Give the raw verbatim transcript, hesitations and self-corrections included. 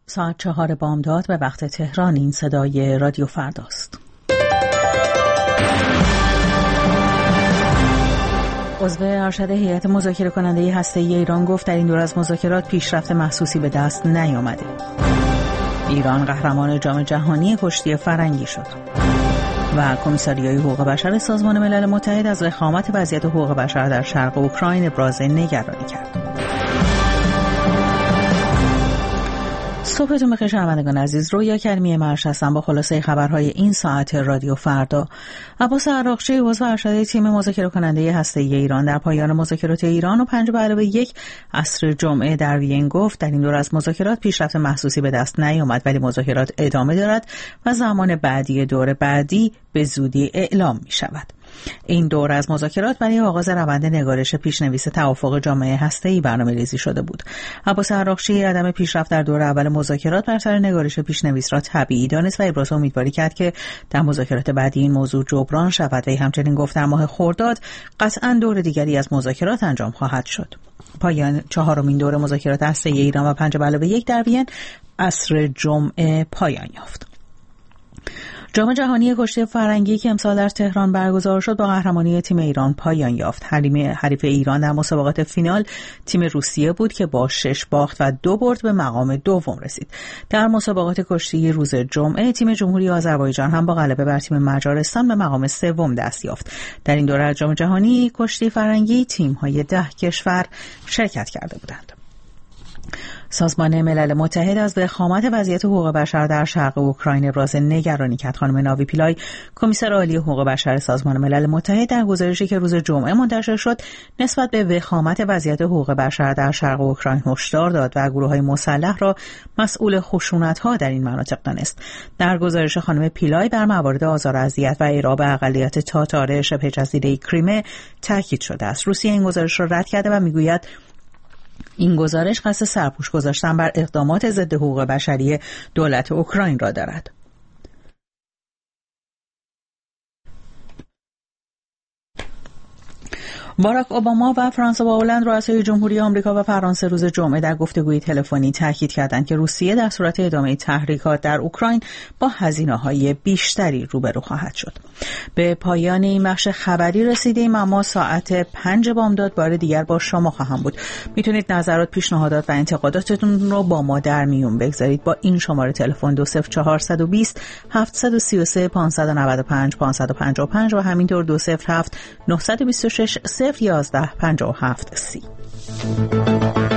ساعت چهار بامداد به وقت تهران. این صدای رادیو فرداست. عضو ارشد هیئت مذاکره کننده هسته‌ای ایران گفت در این دور از مذاکرات پیشرفت محسوسی به دست نیامده. ایران قهرمان جام جهانی کشتی فرنگی شد. و کمیساریای حقوق بشر سازمان ملل متحد از وخامت وضعیت حقوق بشر در شرق اوکراین ابراز نگرانی کرد. صبحتون بخیر شنوندگان عزیز، رویا کریمی مرش هستم با خلاصه خبرهای این ساعت رادیو فردا. عباس عراقچی عضو ارشد تیم مذاکره کننده هسته‌ای ایران در پایان مذاکرات ایران و پنج به علاوه یک عصر جمعه در وین گفت در این دور از مذاکرات پیشرفت محسوسی به دست نیامد، ولی مذاکرات ادامه دارد و زمان بعدی دور بعدی به زودی اعلام می شود. این دور از مذاکرات برای آغاز روند نگارش پیشنویس توافق جامعه هسته‌ای برنامه‌ریزی شده بود. عباس عراقچی عدم پیشرفت در دور اول مذاکرات بر سر نگارش پیشنویس را طبیعی دانست و ابراز امیدواری کرد که در مذاکرات بعدی این موضوع جبران شود. و همچنین گفت در ماه خرداد قطعاً دور دیگری از مذاکرات انجام خواهد شد. پایان چهارمین دور مذاکرات هسته‌ای ایران و پنج به علاوه یک در وین عصر جمعه پایان یافت. جام جهانی کشتی فرنگی که امسال در تهران برگزار شد با قهرمانی تیم ایران پایان یافت. حریف ایران در مسابقات فینال تیم روسیه بود که با شش باخت و دو برد به مقام دوم رسید. در مسابقات کشتی روز جمعه تیم جمهوری آذربایجان هم با غلبه بر تیم مجارستان به مقام سوم دست یافت. در این دوره از جام جهانی کشتی فرنگی تیم‌های ده کشور شرکت کرده بودند. سازمان ملل متحد از وخامت وضعیت حقوق بشر در شرق اوکراین ابراز نگرانی کرد. خانم ناوی پیلای، کمیسر عالی حقوق بشر سازمان ملل متحد، در گزارشی که روز جمعه منتشر شد نسبت به وخامت وضعیت حقوق بشر در شرق اوکراین هشدار داد و گروه‌های مسلح را مسئول خشونت‌ها در این مناطق دانست. در گزارش خانم پیلای بر موارد آزار و اذیت و اعراب اقلیت تاتار شبه جزیره کریمه تاکید شده است. روسیه این گزارش را رد کرده و میگوید این گزارش قصد سرپوش گذاشتن بر اقدامات ضد حقوق بشری دولت اوکراین را دارد. باراک اوباما و فرانسوا هلند رؤسای جمهوری آمریکا و فرانسه روز جمعه در گفتگوی تلفنی تاکید کردند که روسیه در صورت ادامه تحریکات در اوکراین با هزینه‌های بیشتری روبرو خواهد شد. به پایان این بخش خبری رسیدیم، اما ساعت پنج بامداد بار دیگر با شما خواهم بود. میتونید نظرات، پیشنهادات و انتقاداتتون رو با ما در میون بگذارید با این شماره تلفن دو صفر چهار دو صفر هفت سه سه پنج نه پنج پنج پنج پنج و همینطور دو صفر هفت نه دو شش صفر یازده پنجاه و هفت سی.